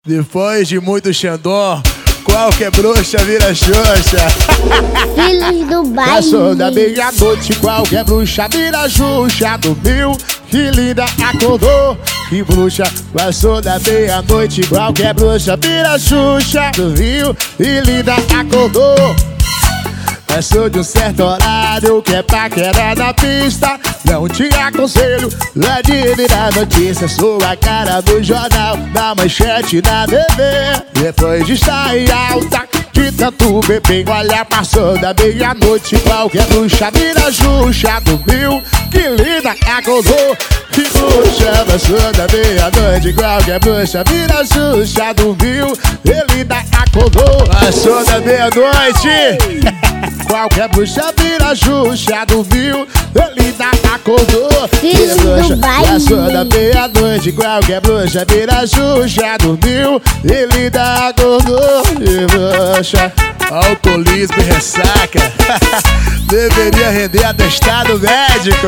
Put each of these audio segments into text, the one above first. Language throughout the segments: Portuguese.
Depois de muito Xandão, qualquer bruxa vira Xuxa. Filhos do baile. Passou da meia-noite, qualquer bruxa vira Xuxa. Dormiu, que linda, acordou, que bruxa. Passou da meia-noite, qualquer bruxa vira Xuxa. Dormiu, que linda, acordou. Passou de um certo horário, que é paquera na pista. Não te aconselho a de virar notícia. Sua cara no jornal, na manchete, na TV. Depois de estar em alta, de tanto beber. Olha, passou da meia-noite, qualquer bruxa vira Xuxa. Dormiu, que linda, acordou, que bruxa. Passou da meia-noite, qualquer bruxa vira Xuxa. Dormiu, que linda, acordou. Passou da meia-noite. Qualquer bruxa vira Xuxa. Dormiu, linda, acordou. Filhos do baile. Passou da meia-noite, qualquer bruxa vira Xuxa. Dormiu, linda, acordou. Que bruxa. Alcoolismo e ressaca. Deveria render atestado médico.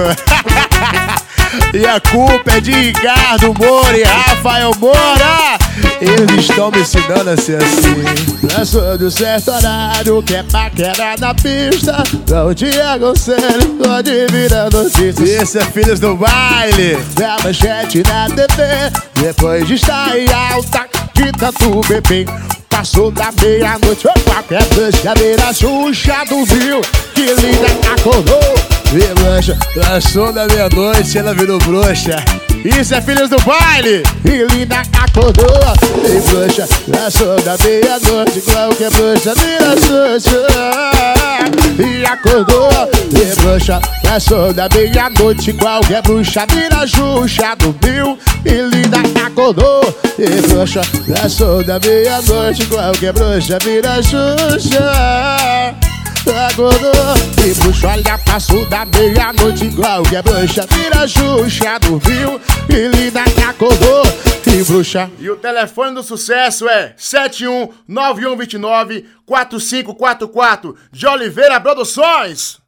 E a culpa é de Ricardo Moura e Rafael Moura. Eles estão me ensinando a ser assim. Passou de um certo horário, que é paquera na pista. Não te aconselho, pode virar notícia. Isso é Filhos do Baile. Na manchete, na TV. Depois de estar em alta, de tanto beber. Passou da meia-noite, qualquer bruxa vira Xuxa. Dormiu, que linda, acordou. E bruxa, passou da meia-noite, ela virou bruxa. Isso é Filhos do Baile. Que linda, acordou. E bruxa, passou da meia-noite, qualquer bruxa vira Xuxa. E acordou. E bruxa, passou da meia-noite, qualquer bruxa vira Xuxa. Dormiu, e linda, acordou. E bruxa, passou da meia-noite, qualquer bruxa vira Xuxa. Acordou, e bruxa, olha, passou da meia-noite, qualquer bruxa vira Xuxa. Dormiu, e linda, acordou, e bruxa. E o telefone do sucesso é 7191294544 de Oliveira Produções.